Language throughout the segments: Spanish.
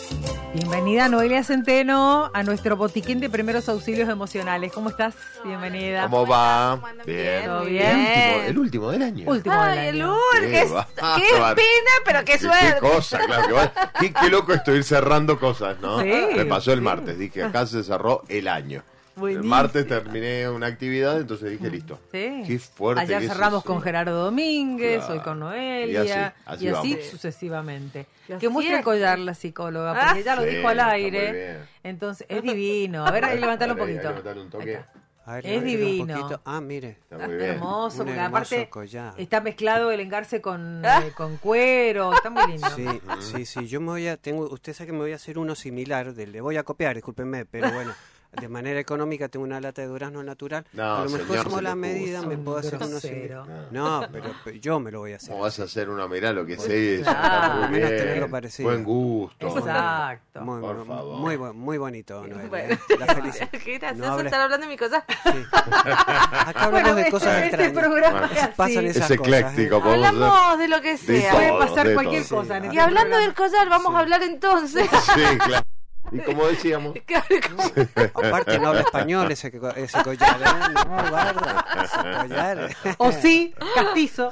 Bienvenida Noelia Centeno a nuestro botiquín de primeros auxilios emocionales. ¿Cómo estás? Bienvenida. ¿Cómo va? Bien. ¿Todo El bien? el último del año. Último del año. Qué pena, pero qué suerte. Qué cosa, claro. Qué loco esto ir cerrando cosas, ¿no? Sí, Me pasó el sí. martes, dije, acá se cerró el año. Buenísimo. El martes terminé una actividad, entonces dije, listo. Sí. Qué fuerte. Ayer que es cerramos eso, con sí. Gerardo Domínguez, Claro. hoy con Noelia, Y y así vamos. sucesivamente. Y así Que muestre el es. collar la psicóloga, porque ella lo Sí, dijo al está aire. muy bien. Entonces, es divino. A ver, ahí levantalo un Ahí, poquito. levantalo un toque. Ahí está. A ver, Es levántelo divino. un poquito. Ah, mire. Está muy bien. Hermoso, Un porque hermoso aparte collar. está mezclado el engarce con cuero, está muy lindo. Sí, yo me voy a, usted sabe que me voy a hacer uno similar, le voy a copiar, discúlpenme, pero bueno, de manera económica tengo una lata de durazno natural, No, a lo mejor señor, somos se la le medida, puso. me puedo hacer uno Grosero. similar. No, pero yo me lo voy a hacer. ¿Cómo vas a hacer una? Mirá lo que sé. Claro. Está muy Al menos bien. tenerlo parecido. Buen gusto. Exacto. Por favor. Muy bonito, Noelia. Bueno, La felicidad. qué gracioso No hables- estar hablando de mi cosa. Sí. Acá hablamos de cosas este extrañas. programa Bueno, es así. Pasan Es esas ecléctico, cosas, podemos hacer. Hablamos de lo que De sea. Puede todo, pasar de cualquier todo. cosa en Sí. este Y hablando programa. del collar, vamos Sí. a hablar entonces. Sí, claro. Y como decíamos, Aparte no habla español ese collar, ¿eh? No, guarda, ese collar. O sí, castizo.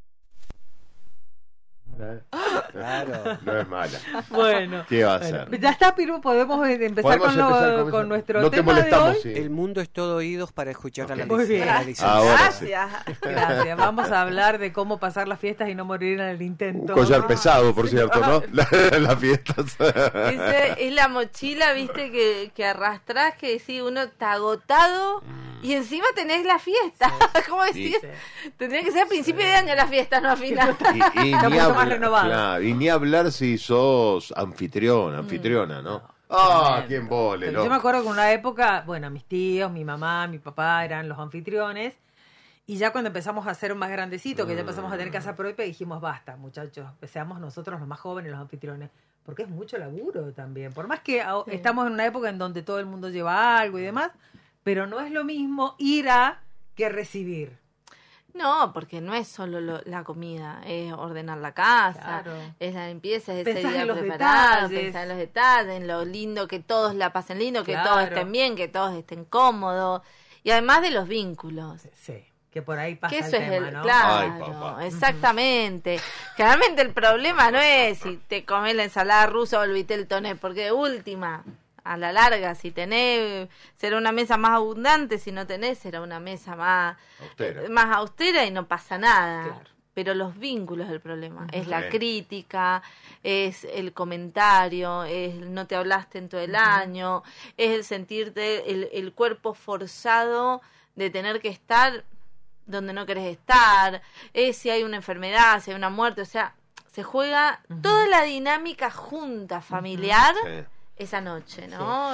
Claro. no es mala. Bueno. ¿Qué va a Bueno, hacer? ya está, Piru, podemos empezar, Podemos empezar con nuestro No te tema de molestamos, hoy. sí. El mundo es todo oídos para escuchar a la Ok. Muy bien. a la licencia. Ahora sí. Gracias. Gracias. Vamos a hablar de cómo pasar las fiestas y no morir en el Un intento. collar pesado, por cierto, ¿no? Las fiestas. Es la mochila, viste, que arrastrás, que decís, uno está agotado y encima tenés la fiesta. ¿Cómo decir? Tendría que ser a principio de año la fiesta, no a final. Y Está ni mucho más hablar, renovado. claro, y ni hablar si sos anfitriona, ¿no? Quién vole, Pero yo me acuerdo que en una época, bueno, mis tíos, mi mamá, mi papá eran los anfitriones. Y ya cuando empezamos a ser más grandecitos, que ya empezamos a tener casa propia, dijimos, basta, muchachos, seamos nosotros los más jóvenes los anfitriones. Porque es mucho laburo también. Por más que estamos en una época en donde todo el mundo lleva algo y demás, pero no es lo mismo ir a que recibir. No, porque no es solo la comida, es ordenar la casa, Claro. es la limpieza, es Pensás ese día en los preparar, detalles. pensar en los detalles, en lo lindo, que todos la pasen lindo, que Claro. todos estén bien, que todos estén cómodos. Y además de los vínculos. Sí, que por ahí pasa Que el eso tema, es ¿no? claro, Ay, papá. exactamente. Generalmente el problema no es si te comes la ensalada rusa o el vitel toné, porque de última, a la larga, si tenés, será una mesa más abundante, si no tenés, será una mesa más austera y no pasa nada. Claro. Pero los vínculos es el problema. Es la Sí. crítica, es el comentario, es el no te hablaste en todo el año, es el sentirte el cuerpo forzado de tener que estar donde no querés estar, es si hay una enfermedad, si hay una muerte, o sea, se juega toda la dinámica junta, familiar, Sí. esa noche, ¿no?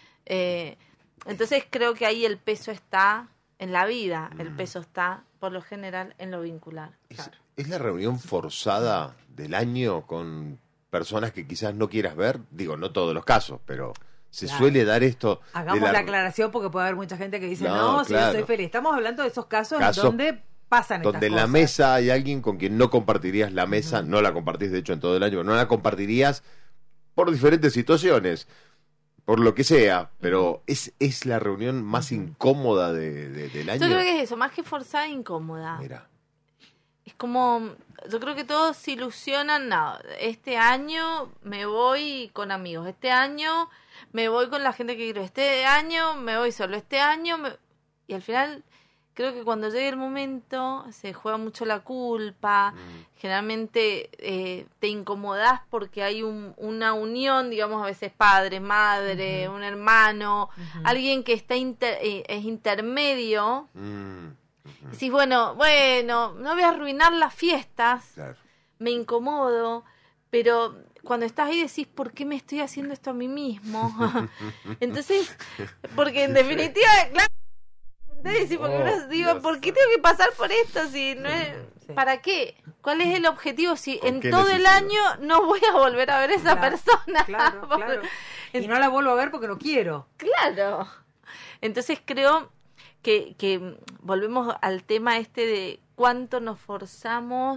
Entonces creo que ahí el peso está en la vida, el peso está, por lo general, en lo vincular. ¿Es la reunión forzada del año con personas que quizás no quieras ver? Digo, no todos los casos, pero se Claro. suele dar esto. Hagamos de la aclaración porque puede haber mucha gente que dice, No, no, si yo claro. soy feliz. Estamos hablando de esos casos Casos donde pasan estas donde en la cosas. mesa hay alguien con quien no compartirías la mesa, no la compartís de hecho en todo el año, pero no la compartirías por diferentes situaciones, por lo que sea, pero es la reunión más incómoda del año. Yo creo que es eso, más que forzada, incómoda. Mira, Es como, yo creo que todos se ilusionan, no, este año me voy con amigos, este año me voy con la gente que quiero, este año me voy solo, este año y al final creo que cuando llegue el momento se juega mucho la culpa, generalmente te incomodás porque hay una unión, digamos a veces padre, madre, un hermano, alguien que está es intermedio. Decís, bueno, no voy a arruinar las fiestas, claro. me incomodo, pero cuando estás ahí decís, ¿por qué me estoy haciendo esto a mí mismo? Entonces, porque en definitiva, claro, decís, porque uno digo, Dios. ¿por qué tengo que pasar por esto? Si no es, Sí. ¿para qué? ¿Cuál es el objetivo? Si ¿Con en qué todo el necesidad? año no voy a volver a ver a esa Claro, persona. Claro, claro. Y no la vuelvo a ver porque no quiero. Claro. Entonces creo que volvemos al tema este de cuánto nos forzamos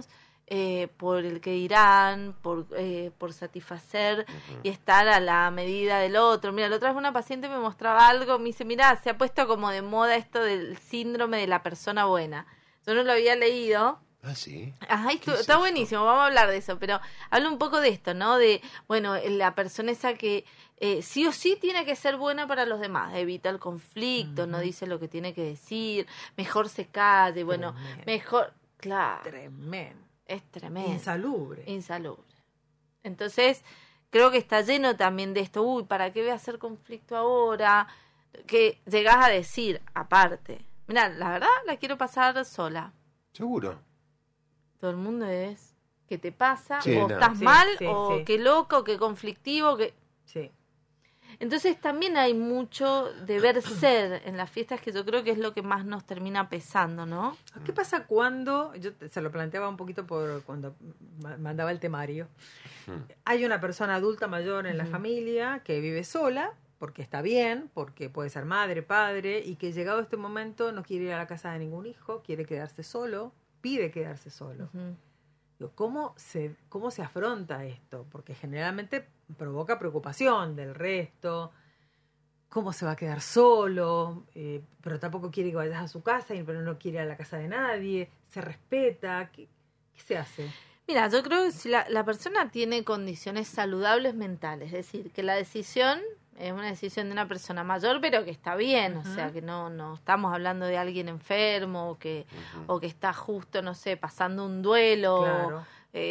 por el que dirán, por satisfacer y estar a la medida del otro. Mira, la otra vez una paciente me mostraba algo, me dice, mira, se ha puesto como de moda esto del síndrome de la persona buena. Yo no lo había leído. Ah, sí. Ajá, ¿Qué es está eso? buenísimo, vamos a hablar de eso, pero habla un poco de esto, ¿no? De, bueno, la persona esa que sí o sí tiene que ser buena para los demás, evita el conflicto, no dice lo que tiene que decir, mejor se calle, bueno, Tremendo. mejor, claro, Tremendo. es tremendo. Insalubre. Insalubre. Entonces, creo que está lleno también de esto, uy, ¿para qué voy a hacer conflicto ahora? Que llegás a decir, aparte, mira, la verdad la quiero pasar sola. Seguro. Todo el mundo es, ¿qué te pasa? Sí, o no. estás Sí, mal, sí, o sí. qué loco, qué conflictivo, que... Sí. Entonces también hay mucho deber ser en las fiestas que yo creo que es lo que más nos termina pesando, ¿no? ¿Qué pasa cuando, se lo planteaba un poquito por cuando mandaba el temario, hay una persona adulta mayor en la familia que vive sola, porque está bien, porque puede ser madre, padre, y que llegado este momento no quiere ir a la casa de ningún hijo, quiere quedarse solo, pide quedarse solo? Ujú. Digo, ¿cómo se afronta esto? Porque generalmente provoca preocupación del resto. ¿Cómo se va a quedar solo? Pero tampoco quiere que vayas a su casa, pero no quiere ir a la casa de nadie. ¿Se respeta? ¿Qué se hace? Mira, yo creo que si la persona tiene condiciones saludables mentales, es decir, que la decisión es una decisión de una persona mayor, pero que está bien, o sea, que no estamos hablando de alguien enfermo o que está justo, no sé, pasando un duelo Claro.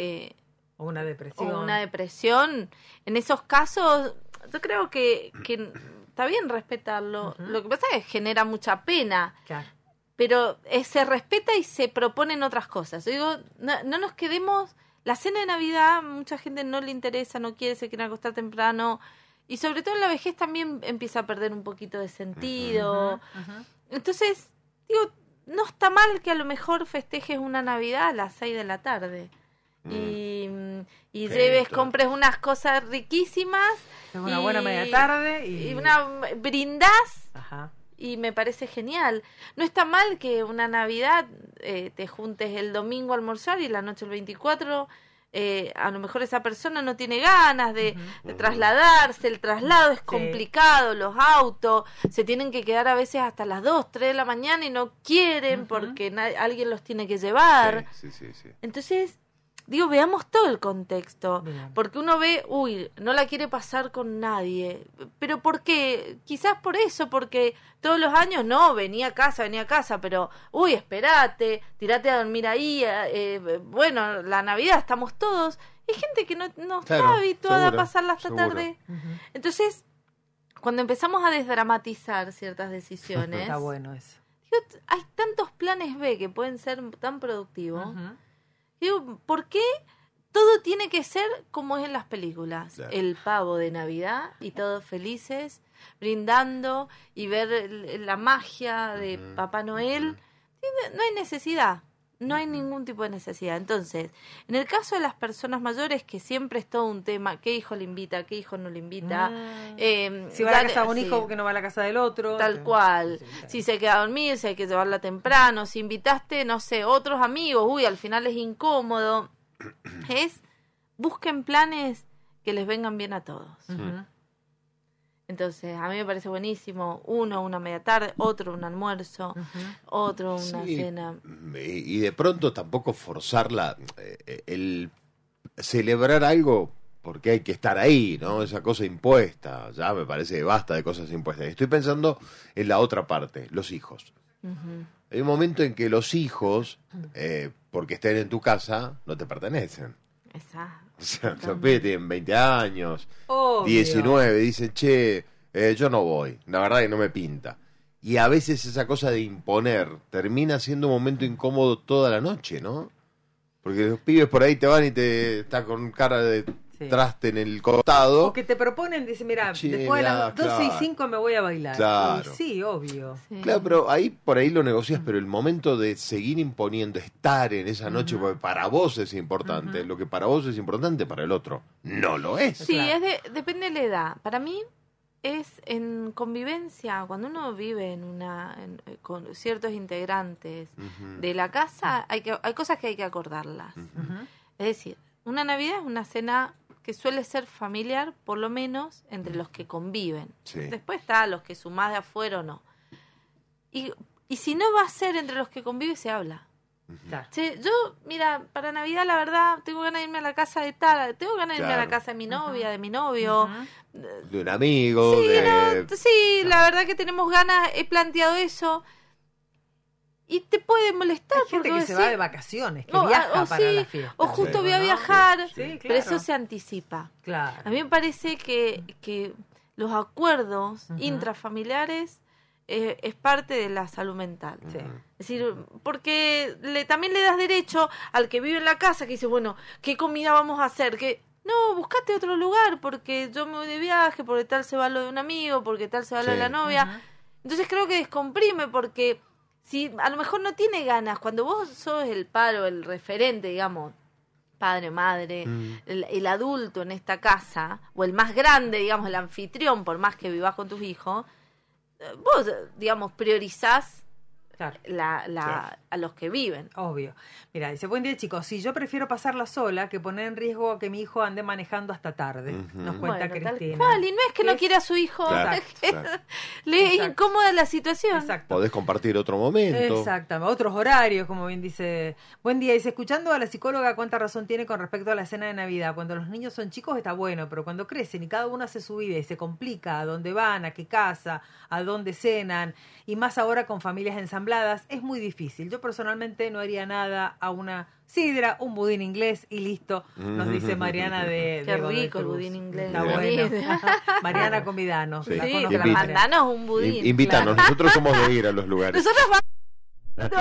O una o depresión. una depresión. En esos casos, yo creo que está bien respetarlo. Lo que pasa es que genera mucha pena. Claro. Pero se respeta y se proponen otras cosas. Yo digo, no nos quedemos... La cena de Navidad, mucha gente no le interesa, no quiere, se quiere acostar temprano. Y sobre todo en la vejez también empieza a perder un poquito de sentido. Entonces, digo, no está mal que a lo mejor festejes una Navidad a las 6 de la tarde. Y Sí, lleves, claro. compres unas cosas riquísimas. Es una buena media tarde y brindás. Ajá. Y me parece genial. No está mal que una Navidad te juntes el domingo a almorzar y la noche el 24, a lo mejor esa persona no tiene ganas de trasladarse, el traslado es complicado, los autos se tienen que quedar a veces hasta las 2, 3 de la mañana y no quieren porque alguien los tiene que llevar. Sí. Entonces, digo, veamos todo el contexto. Bien. Porque uno ve, no la quiere pasar con nadie. ¿Pero por qué? Quizás por eso, porque todos los años, venía a casa, pero, espérate, tirate a dormir ahí. Bueno, la Navidad estamos todos. Hay gente que no Claro, está habituada seguro, a pasarla hasta seguro. tarde. Entonces, cuando empezamos a desdramatizar ciertas decisiones, Está bueno eso. digo, hay tantos planes B que pueden ser tan productivos. Digo, ¿por qué todo tiene que ser como es en las películas? Claro. El pavo de Navidad y todos felices, brindando y ver la magia de Papá Noel. No hay necesidad, no hay ningún tipo de necesidad. Entonces, en el caso de las personas mayores, que siempre es todo un tema, ¿qué hijo le invita, qué hijo no le invita? Si va a la casa de un hijo, que no va a la casa del otro. Tal cual. Si se queda a dormir, si hay que llevarla temprano, si invitaste, no sé, otros amigos, al final es incómodo. Busquen planes que les vengan bien a todos. Entonces, a mí me parece buenísimo, uno una media tarde, otro un almuerzo, otro una Sí, cena. y de pronto tampoco forzarla, el celebrar algo porque hay que estar ahí, ¿no? Esa cosa impuesta, ya me parece que basta de cosas impuestas. Estoy pensando en la otra parte, los hijos. Hay un momento en que los hijos, porque estén en tu casa, no te pertenecen. Exacto. O sea, los pibes tienen 20 años, Obvio. 19, dicen, che, yo no voy, la verdad que no me pinta. Y a veces esa cosa de imponer termina siendo un momento incómodo toda la noche, ¿no? Porque los pibes por ahí te van y te está con cara de traste en el costado. O que te proponen, dice, mira, Sí, después de las 12 y claro. 5 me voy a bailar. Claro. Y sí, obvio. Sí. Claro, pero ahí por ahí lo negocias, pero el momento de seguir imponiendo, estar en esa noche, porque para vos es importante, lo que para vos es importante, para el otro no lo es. Sí, Claro. depende de la edad. Para mí es en convivencia, cuando uno vive con ciertos integrantes de la casa, hay cosas que hay que acordarlas. Es decir, una Navidad es una cena que suele ser familiar, por lo menos entre los que conviven. Sí. Después está los que sumás de afuera o no. Y si no va a ser entre los que conviven, se habla. Claro. Che, yo, mira, para Navidad, la verdad, tengo ganas de irme a la casa de tal, tengo ganas de irme a la Claro. casa de mi novia, de mi novio. De un amigo, Sí, de... sí, la verdad que tenemos ganas, he planteado eso. Y te puede molestar. Hay gente porque que se vos va de decís, vacaciones, que "No, viaja o para sí, la fiesta. o justo Sí. voy a ¿no? viajar, Sí, claro. pero eso se anticipa. Claro. A mí me parece que los acuerdos intrafamiliares es parte de la salud mental. Sí. Es decir, porque también le das derecho al que vive en la casa, que dice, bueno, ¿qué comida vamos a hacer? No, buscate otro lugar, porque yo me voy de viaje, porque tal se va lo de un amigo, porque tal se va lo de Sí. la novia. Entonces creo que descomprime, porque si a lo mejor no tiene ganas, cuando vos sos el paro, el referente, digamos, padre, madre, el adulto en esta casa, o el más grande, digamos, el anfitrión, por más que vivas con tus hijos, vos, digamos, priorizás Claro. a los que viven. Obvio. Mira, dice, buen día chicos, sí, yo prefiero pasarla sola que poner en riesgo que mi hijo ande manejando hasta tarde. Nos cuenta Bueno, tal Cristina. cual, y no es que no Es- quiere a su hijo, Claro, es que claro. le es Exacto. incómoda la situación. Exacto. Podés compartir otro momento. Exactamente, otros horarios, como bien dice. Buen día, dice, escuchando a la psicóloga cuánta razón tiene con respecto a la cena de Navidad. Cuando los niños son chicos está bueno, pero cuando crecen y cada uno hace su vida y se complica a dónde van, a qué casa, a dónde cenan, y más ahora con familias ensambladas, es muy difícil. Yo personalmente no haría nada a una sidra, un budín inglés y listo, nos dice Mariana de Qué Godoy rico el Cruz. budín inglés. Está Mira. bueno. Mariana, convidanos. Sí. La Sí, conozco pero Invita. Mariana. mandanos un budín. Invítanos, claro. nosotros somos de ir a los lugares. Nosotros vamos.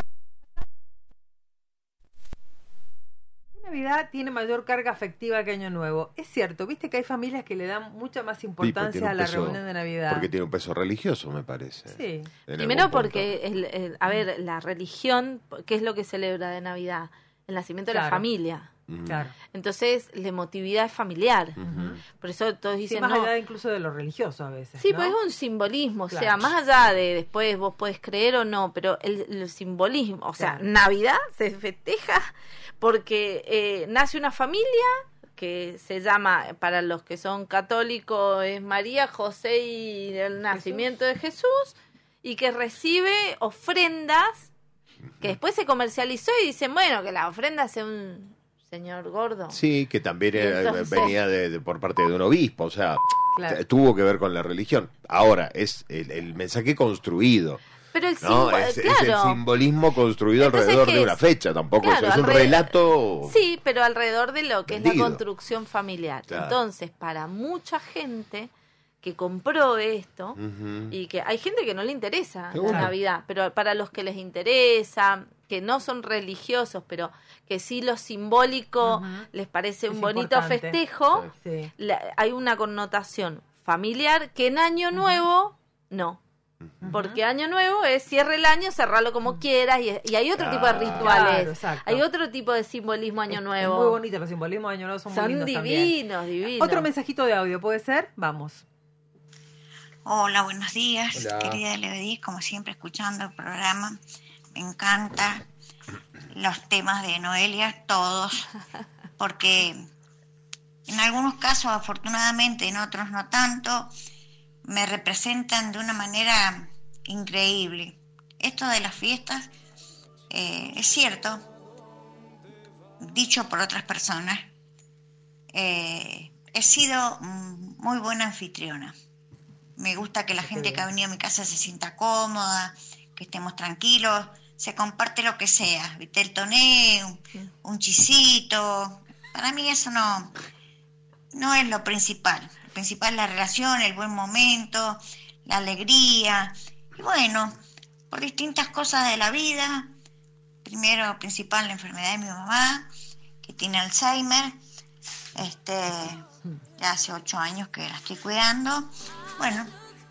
Navidad tiene mayor carga afectiva que Año Nuevo. Es cierto, viste que hay familias que le dan mucha más importancia tiene a un la peso- reunión de Navidad. Porque tiene un peso religioso, me parece. Sí. En Primero algún punto. porque, a ver, la religión, ¿qué es lo que celebra de Navidad? El nacimiento de la Claro. familia. Claro. Entonces, la emotividad es familiar. Por eso todos Sí, dicen, más no. allá incluso de lo religioso a veces. Sí, ¿no? pues es un simbolismo, o Claro. sea, más allá de después vos podés creer o no, pero el simbolismo, o sea, Claro. Navidad se festeja porque nace una familia que se llama, para los que son católicos, es María, José y el nacimiento de Jesús, y que recibe ofrendas que después se comercializó y dicen, bueno, que la ofrenda sea un señor gordo. Sí, que también Y entonces- venía por parte de un obispo, o sea, Claro. tuvo que ver con la religión. Ahora, es el mensaje construido, Pero el ¿no? símbolo, Es el claro. simbolismo construido Entonces, alrededor ¿qué de es? una fecha, tampoco Claro, es un alrededor- relato... Sí, pero alrededor de lo que es Vendido. la construcción familiar. Claro. Entonces, para mucha gente que compró esto, Ujú. y que hay gente que no le interesa Seguro. la Navidad, pero para los que les interesa, que no son religiosos, pero que sí lo simbólico les parece Es un bonito importante. festejo, Sí. hay una connotación familiar que en Año Nuevo no. Porque Año Nuevo es cierre el año, cerrarlo como quieras, y hay otro tipo de Claro. rituales, Claro, exacto. hay otro tipo de simbolismo Año Nuevo. Es muy bonito, los simbolismos de Año Nuevo son muy Son lindos también. divinos, divinos. Otro mensajito de audio, ¿puede ser? Vamos. Hola, buenos días, Hola. querida Levedís, como siempre escuchando el programa. Me encanta los temas de Noelia, todos, porque en algunos casos, afortunadamente, en otros no tanto, me representan de una manera increíble. Esto de las fiestas es cierto, dicho por otras personas, he sido muy buena anfitriona. Me gusta que la gente que ha venido a mi casa se sienta cómoda, que estemos tranquilos, se comparte lo que sea, ¿viste? El toné, un chisito. Para mí eso no es lo principal. Lo principal es la relación, el buen momento, la alegría. Y bueno, por distintas cosas de la vida, primero principal la enfermedad de mi mamá, que tiene Alzheimer, ya hace 8 años que la estoy cuidando. Bueno,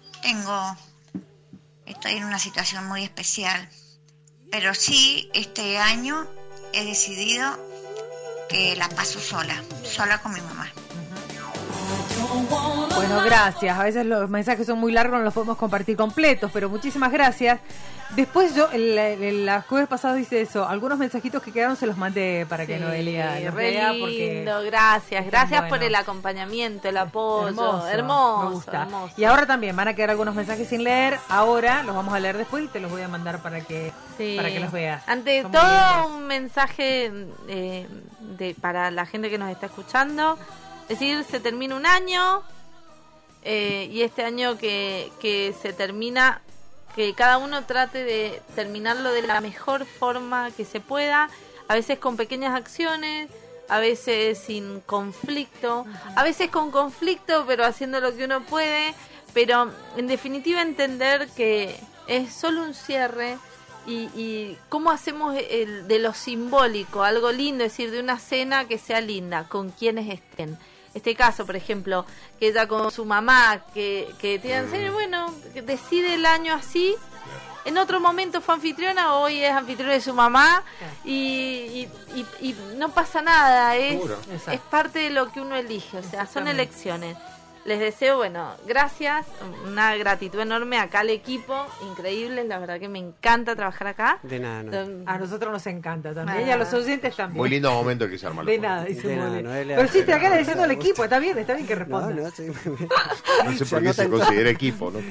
estoy en una situación muy especial, pero sí, este año he decidido que la paso sola con mi mamá. Don't wanna Bueno, gracias. A veces los mensajes son muy largos, no los podemos compartir completos, pero muchísimas gracias. Después yo, el jueves pasado hice eso. Algunos mensajitos que quedaron se los mandé para que Noelia los re vea. lindo, Porque gracias por bueno. el acompañamiento, el apoyo, Me hermoso, gusta. hermoso. Y ahora también van a quedar algunos mensajes sin leer. Ahora los vamos a leer después y te los voy a mandar para que los veas. Ante Son muy todo, lindos. un mensaje para la gente que nos está escuchando. Decir, se termina un año y este año que se termina, que cada uno trate de terminarlo de la mejor forma que se pueda, a veces con pequeñas acciones, a veces sin conflicto, a veces con conflicto, pero haciendo lo que uno puede, pero en definitiva entender que es solo un cierre. Y cómo hacemos de lo simbólico algo lindo, es decir, de una cena que sea linda, con quienes estén. Este caso, por ejemplo, que ella con su mamá, que tiene serio, bueno, que decide el año así. En otro momento fue anfitriona, hoy es anfitriona de su mamá y no pasa nada, es parte de lo que uno elige, o sea, son elecciones. Les deseo, bueno, gracias, una gratitud enorme acá al equipo, increíble, la verdad que me encanta trabajar acá. De nada, no. A nosotros nos encanta también. Y a los oyentes también. Muy lindo momento que se arma. De nada, dice De nada, Mole. Noelia. Pero sí, te acá le Me diciendo al gusta. equipo, está bien que responda. No, sí. No sé por qué se considera equipo, ¿no?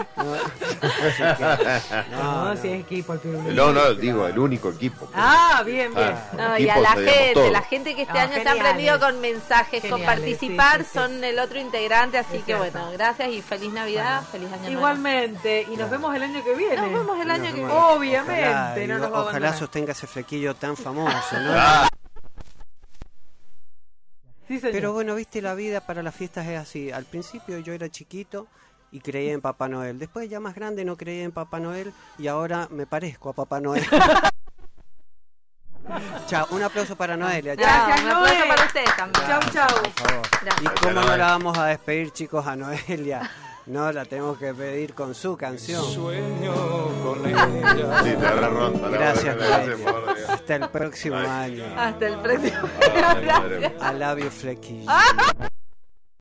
No, si es equipo el pirulí. No, digo, el único equipo. Bien, bien. No, y Equipo a la seríamos gente, todos. la gente que este Ah, año se ha geniales. aprendido con mensajes, con Geniales, participar, sí. son el otro integrante, así Es que cierto. bueno, gracias y feliz Navidad, feliz año nuevo. Igualmente, y nos vemos el año que viene. Nos vemos el año que viene. Obviamente, Ojalá, no nos va a ojalá abandonar. sostenga ese flequillo tan famoso, ¿no? Sí, señor. Pero bueno, viste, la vida para las fiestas es así. Al principio yo era chiquito y creía en Papá Noel. Después ya más grande no creía en Papá Noel y ahora me parezco a Papá Noel. Chao, un aplauso para Noelia. Chao. Gracias, Un aplauso Noé. para ustedes también. Chau, chau. Por favor. Gracias. ¿Y cómo no la vamos a despedir, chicos, a Noelia? No, la tenemos que pedir con su canción. Sueño con ella. Sí, te habrá roto. Gracias, Noelia. Noelia. Hasta el próximo año. Hasta el próximo. Ay, madre mía. Gracias. I love you, flequillo.